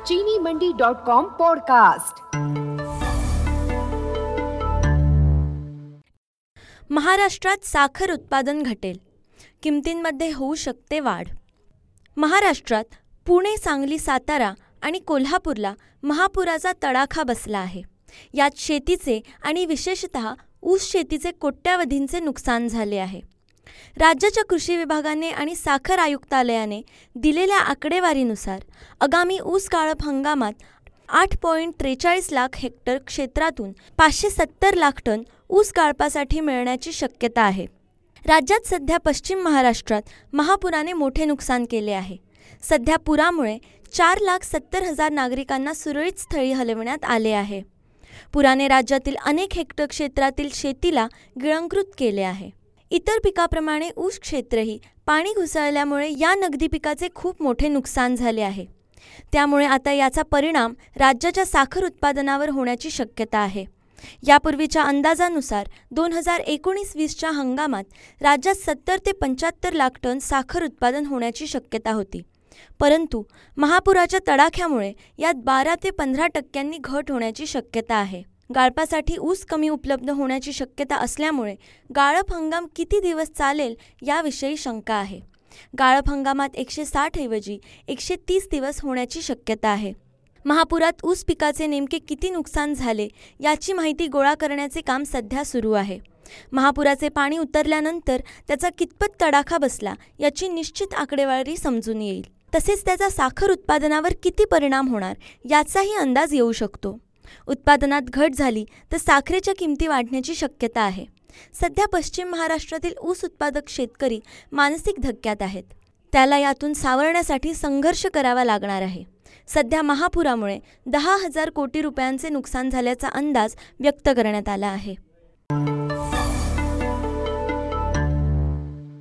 चीनीमंडी.com podcast. महाराष्ट्रात साखर उत्पादन घटेल, किमतींमध्ये होऊ शकते वाढ। महाराष्ट्रात पुणे, सांगली, सातारा आणि कोल्हापूरला महापुराचा तडाखा बसला आहे। यात शेतीचे आणि विशेषतः ऊस शेतीचे कोट्यावधींचे नुकसान झाले आहे। राज्याच्या कृषी विभागाने आणि साखर आयुक्तालयाने दिलेल्या आकडेवारीनुसार आगामी ऊस गाळप हंगामात 8.43 लाख हेक्टर क्षेत्रातून 570 लाख टन ऊस गाळपासाठी मिळण्याची शक्यता आहे। राज्यात सध्या पश्चिम महाराष्ट्रात महापुराने मोठे नुकसान केले आहे। सध्या पुरामुळे 4,70,000 नागरिकांना सुरळीत स्थळी हलविण्यात आले आहे। पुराने राज्यातील अनेक हेक्टर क्षेत्रातील शेतीला गिळंकृत केले आहे। इतर पिकाप्रमाणे ऊस क्षेत्रही पाणी घुसळल्यामुळे या नगदी पिकाचे खूप मोठे नुकसान झाले आहे। त्यामुळे आता याचा परिणाम राज्याच्या साखर उत्पादनावर होण्याची शक्यता आहे। यापूर्वीच्या अंदाजानुसार 2019-20च्या हंगामात राज्यात 70 ते 75 लाख टन साखर उत्पादन होण्याची शक्यता होती, परंतु महापुराच्या तडाख्यामुळे यात 12 ते 15% घट होण्याची शक्यता आहे। गाळपासाठी ऊस कमी उपलब्ध होण्याची शक्यता असल्यामुळे गाळप हंगाम किती दिवस चालेल याविषयी शंका आहे। गाळप हंगामात 160 ऐवजी 130 दिवस होण्याची शक्यता आहे। महापुरात ऊस पिकाचे नेमके किती नुकसान झाले याची माहिती गोळा करण्याचे काम सध्या सुरू आहे। महापुराचे पाणी उतरल्यानंतर त्याचा कितपत तडाखा बसला याची निश्चित आकडेवारी समजून येईल। तसेच त्याचा साखर उत्पादनावर किती परिणाम होणार याचाही अंदाज येऊ शकतो। उत्पादनात घट झाली तर साखरेच्या किमती वाढण्याची शक्यता आहे। सध्या पश्चिम महाराष्ट्रातील ऊस उत्पादक शेतकरी मानसिक धक्क्यात आहेत। त्याला यातून सावरण्यासाठी संघर्ष करावा लागणार आहे। सध्या महापुरामुळे 10,000 कोटी रुपयांचे नुकसान झाल्याचा अंदाज व्यक्त करण्यात आला आहे।